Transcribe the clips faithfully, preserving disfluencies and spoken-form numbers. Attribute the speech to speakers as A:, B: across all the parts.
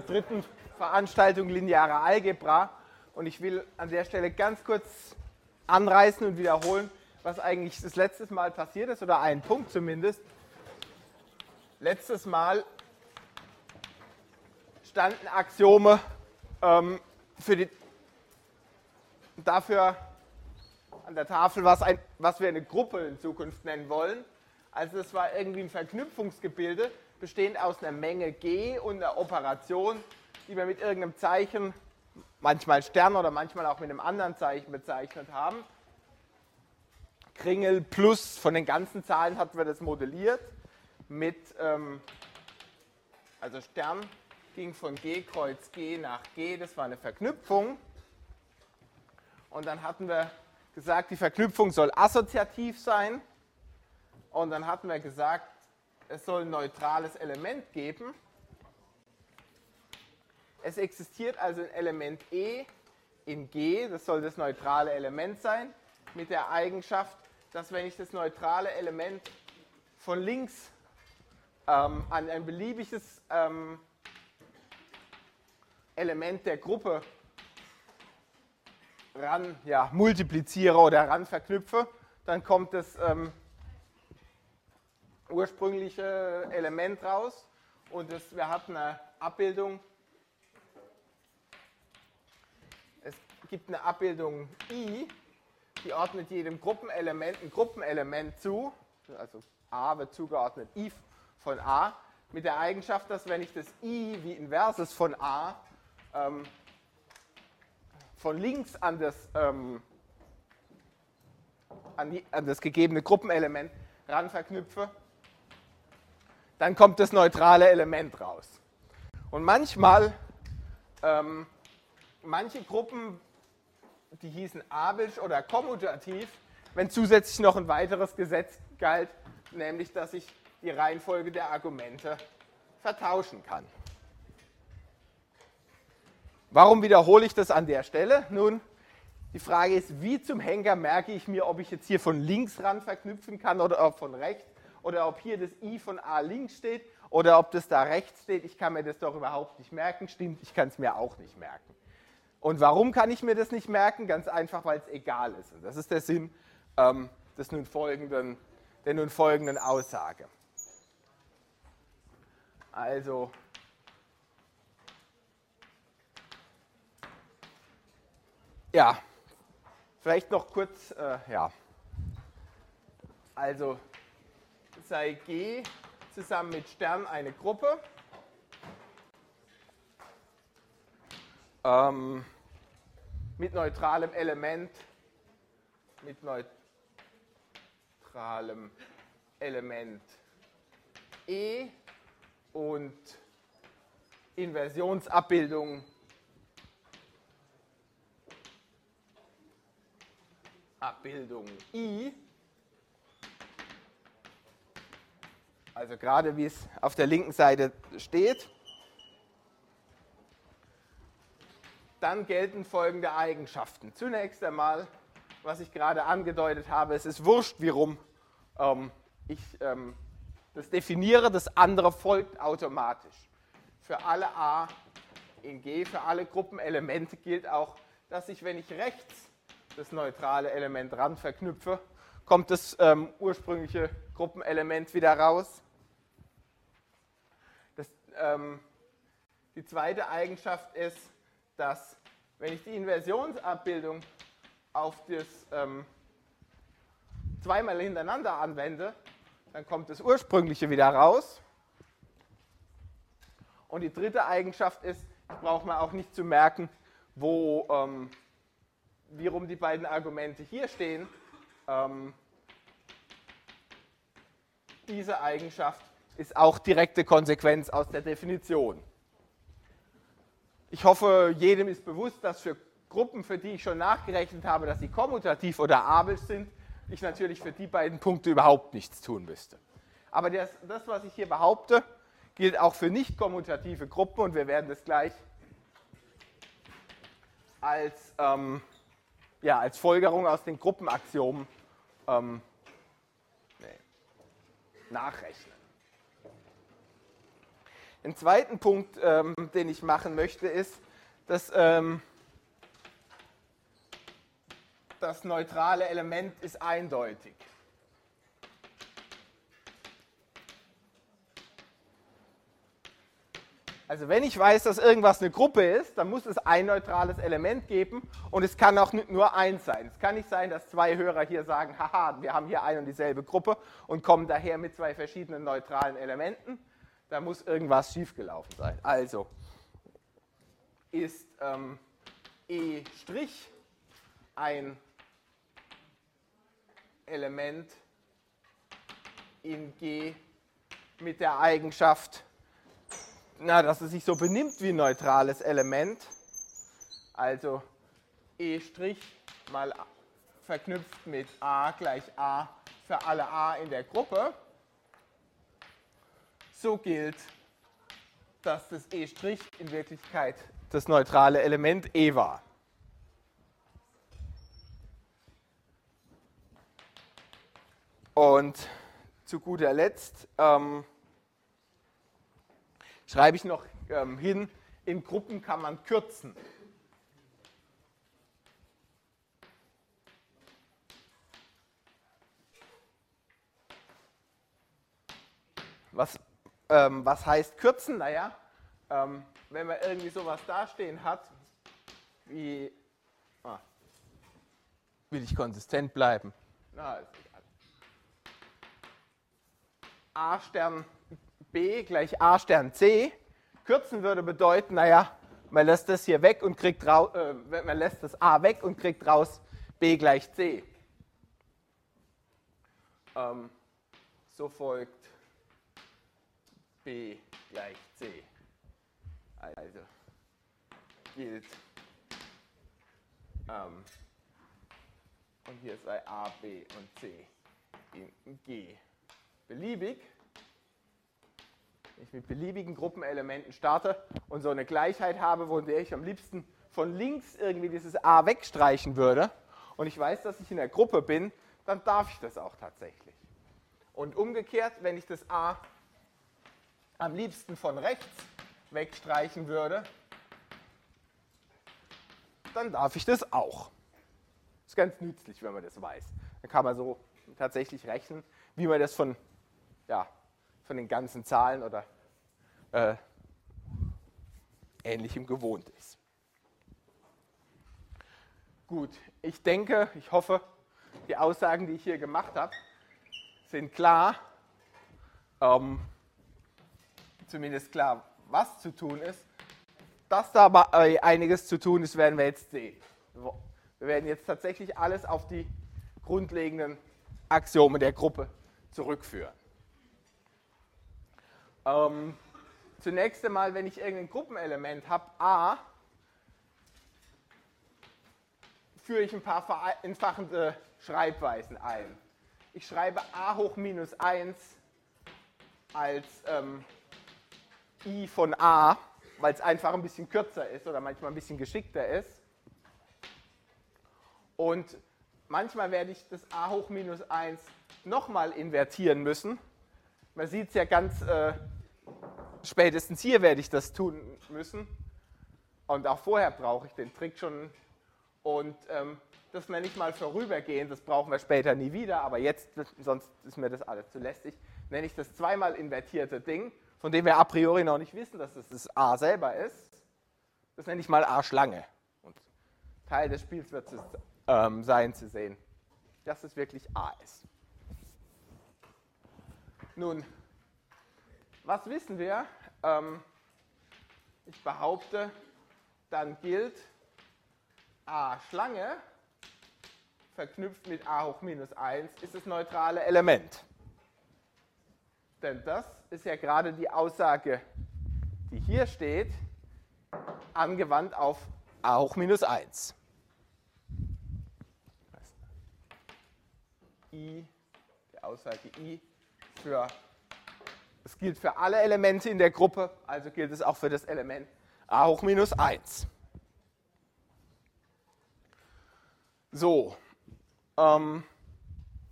A: dritten Veranstaltung lineare Algebra. Und ich will an der Stelle ganz kurz anreißen und wiederholen, was eigentlich das letzte Mal passiert ist, oder einen Punkt zumindest. Letztes Mal standen Axiome ähm, für die, dafür an der Tafel, was, ein, was wir eine Gruppe in Zukunft nennen wollen. Also es war irgendwie ein Verknüpfungsgebilde, bestehend aus einer Menge G und einer Operation, die wir mit irgendeinem Zeichen, manchmal Stern oder manchmal auch mit einem anderen Zeichen bezeichnet haben. Kringel plus, von den ganzen Zahlen hatten wir das modelliert, mit, ähm, also Stern ging von G Kreuz G nach G, das war eine Verknüpfung. Und dann hatten wir gesagt, die Verknüpfung soll assoziativ sein. Und dann hatten wir gesagt, es soll ein neutrales Element geben. Es existiert also ein Element E in G, das soll das neutrale Element sein, mit der Eigenschaft, dass wenn ich das neutrale Element von links ähm, an ein beliebiges ähm, Element der Gruppe ran ja, multipliziere oder ran verknüpfe, dann kommt das ähm, ursprüngliche Element raus und das, wir hatten eine Abbildung, es gibt eine Abbildung I, die ordnet jedem Gruppenelement ein Gruppenelement zu, also A wird zugeordnet I von A, mit der Eigenschaft, dass wenn ich das I wie Inverses von A ähm, von links an das, ähm, an, die, an das gegebene Gruppenelement ran verknüpfe, dann kommt das neutrale Element raus. Und manchmal, ähm, manche Gruppen, die hießen abelsch oder kommutativ, wenn zusätzlich noch ein weiteres Gesetz galt, nämlich, dass ich die Reihenfolge der Argumente vertauschen kann. Warum wiederhole ich das an der Stelle? Nun, die Frage ist, wie zum Henker merke ich mir, ob ich jetzt hier von links ran verknüpfen kann oder ob von rechts, oder ob hier das I von A links steht oder ob das da rechts steht. Ich kann mir das doch überhaupt nicht merken. Stimmt, ich kann es mir auch nicht merken. Und warum kann ich mir das nicht merken? Ganz einfach, weil es egal ist. Und das ist der Sinn ähm, des nun folgenden, der nun folgenden Aussage. Also, ja, vielleicht noch kurz, äh, ja, also sei G zusammen mit Stern eine Gruppe. Ähm, mit neutralem Element, mit neutralem Element E und Inversionsabbildung Abbildung I, also gerade wie es auf der linken Seite steht, dann gelten folgende Eigenschaften. Zunächst einmal, was ich gerade angedeutet habe, es ist wurscht, wie rum ähm, ich ähm, das definiere, das andere folgt automatisch. Für alle A in G, für alle Gruppenelemente gilt auch, dass ich, wenn ich rechts das neutrale Element ran verknüpfe, kommt das ähm, ursprüngliche Gruppenelement wieder raus. Das, ähm, die zweite Eigenschaft ist, dass wenn ich die Inversionsabbildung auf das ähm, zweimal hintereinander anwende, dann kommt das ursprüngliche wieder raus. Und die dritte Eigenschaft ist, ich brauche mir auch nicht zu merken, wo, ähm, wie rum die beiden Argumente hier stehen. Ähm, diese Eigenschaft ist auch direkte Konsequenz aus der Definition. Ich hoffe, jedem ist bewusst, dass für Gruppen, für die ich schon nachgerechnet habe, dass sie kommutativ oder abelsch sind, ich natürlich für die beiden Punkte überhaupt nichts tun müsste. Aber das, das was ich hier behaupte, gilt auch für nicht kommutative Gruppen und wir werden das gleich als, ähm, ja, als Folgerung aus den Gruppenaxiomen ähm, nee, nachrechnen. Ein zweiten Punkt, ähm, den ich machen möchte, ist, dass ähm, das neutrale Element ist eindeutig. Also wenn ich weiß, dass irgendwas eine Gruppe ist, dann muss es ein neutrales Element geben und es kann auch nicht nur eins sein. Es kann nicht sein, dass zwei Hörer hier sagen, haha, wir haben hier eine und dieselbe Gruppe und kommen daher mit zwei verschiedenen neutralen Elementen. Da muss irgendwas schiefgelaufen sein. Also ist ähm, E' ein Element in G mit der Eigenschaft, na, dass es sich so benimmt wie ein neutrales Element, also E' mal verknüpft mit A gleich A für alle A in der Gruppe, so gilt, dass das E' in Wirklichkeit das neutrale Element E war. Und zu guter Letzt ähm, schreibe ich noch ähm, hin, in Gruppen kann man kürzen. Was, ähm, was heißt kürzen? Naja, ähm, wenn man irgendwie sowas dastehen hat, wie, ah, will ich konsistent bleiben? Na, ist egal. A Stern B gleich A Stern C. Kürzen würde bedeuten, naja, man lässt das hier weg und kriegt raus, äh, man lässt das A weg und kriegt raus B gleich C. Ähm, so folgt B gleich C. Also gilt, ähm, und hier sei A, B und C in G beliebig. Wenn ich mit beliebigen Gruppenelementen starte und so eine Gleichheit habe, wo ich am liebsten von links irgendwie dieses A wegstreichen würde und ich weiß, dass ich in der Gruppe bin, dann darf ich das auch tatsächlich. Und umgekehrt, wenn ich das A am liebsten von rechts wegstreichen würde, dann darf ich das auch. Das ist ganz nützlich, wenn man das weiß. Dann kann man so tatsächlich rechnen, wie man das von, ja, von den ganzen Zahlen oder äh, Ähnlichem gewohnt ist. Gut, ich denke, ich hoffe, die Aussagen, die ich hier gemacht habe, sind klar. Ähm, zumindest klar, was zu tun ist. Dass da aber einiges zu tun ist, werden wir jetzt sehen. Wir werden jetzt tatsächlich alles auf die grundlegenden Axiome der Gruppe zurückführen. Ähm, zunächst einmal, wenn ich irgendein Gruppenelement habe, A, führe ich ein paar vereinfachende Schreibweisen ein. Ich schreibe A hoch minus eins als ähm, I von A, weil es einfach ein bisschen kürzer ist oder manchmal ein bisschen geschickter ist. Und manchmal werde ich das A hoch minus eins nochmal invertieren müssen. Man sieht es ja ganz, äh, spätestens hier werde ich das tun müssen. Und auch vorher brauche ich den Trick schon. Und ähm, das nenne ich mal vorübergehend, das brauchen wir später nie wieder, aber jetzt, sonst ist mir das alles zu lästig, nenne ich das zweimal invertierte Ding, von dem wir a priori noch nicht wissen, dass es das A selber ist. Das nenne ich mal A-Schlange. Und Teil des Spiels wird es ähm, sein zu sehen, dass es wirklich A ist. Nun, was wissen wir? Ähm, ich behaupte, dann gilt A-Schlange verknüpft mit A hoch minus eins ist das neutrale Element. Denn das ist ja gerade die Aussage, die hier steht, angewandt auf A hoch minus eins. I, die Aussage I, für, es gilt für alle Elemente in der Gruppe, also gilt es auch für das Element A hoch minus eins. So, ähm,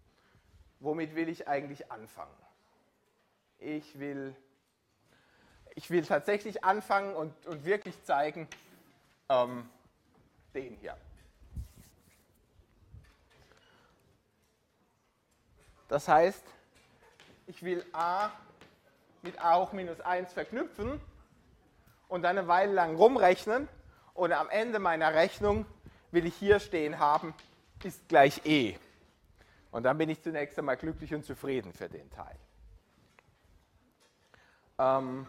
A: womit will ich eigentlich anfangen? Ich will ich will tatsächlich anfangen und, und wirklich zeigen, ähm, den hier. Das heißt, ich will a mit a hoch minus eins verknüpfen und dann eine Weile lang rumrechnen und am Ende meiner Rechnung will ich hier stehen haben, ist gleich e. Und dann bin ich zunächst einmal glücklich und zufrieden für den Teil. Ähm,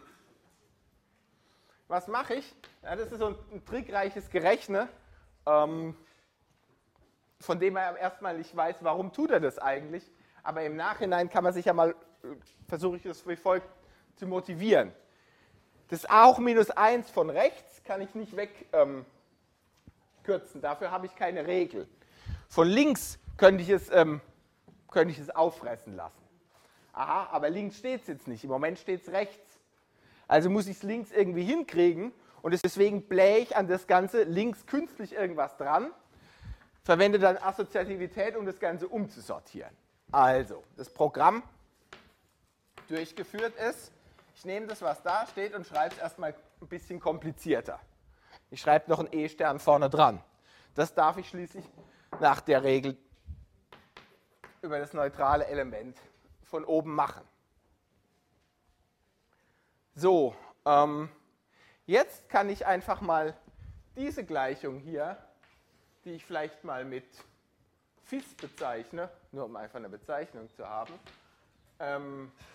A: was mache ich? Ja, das ist so ein, ein trickreiches Gerechne, ähm, von dem man erstmal nicht weiß, warum tut er das eigentlich. Aber im Nachhinein kann man sich ja mal, versuche ich das wie folgt zu motivieren. Das a hoch minus eins von rechts kann ich nicht wegkürzen, ähm, dafür habe ich keine Regel. Von links könnte ich es, ähm, könnte ich es auffressen lassen. Aha, aber links steht es jetzt nicht, im Moment steht es rechts. Also muss ich es links irgendwie hinkriegen und deswegen blähe ich an das Ganze links künstlich irgendwas dran, verwende dann Assoziativität, um das Ganze umzusortieren. Also, das Programm durchgeführt ist, ich nehme das, was da steht und schreibe es erstmal ein bisschen komplizierter. Ich schreibe noch einen E-Stern vorne dran. Das darf ich schließlich nach der Regel über das neutrale Element von oben machen. So, ähm, jetzt kann ich einfach mal diese Gleichung hier, die ich vielleicht mal mit Fis bezeichne, nur um einfach eine Bezeichnung zu haben, ähm,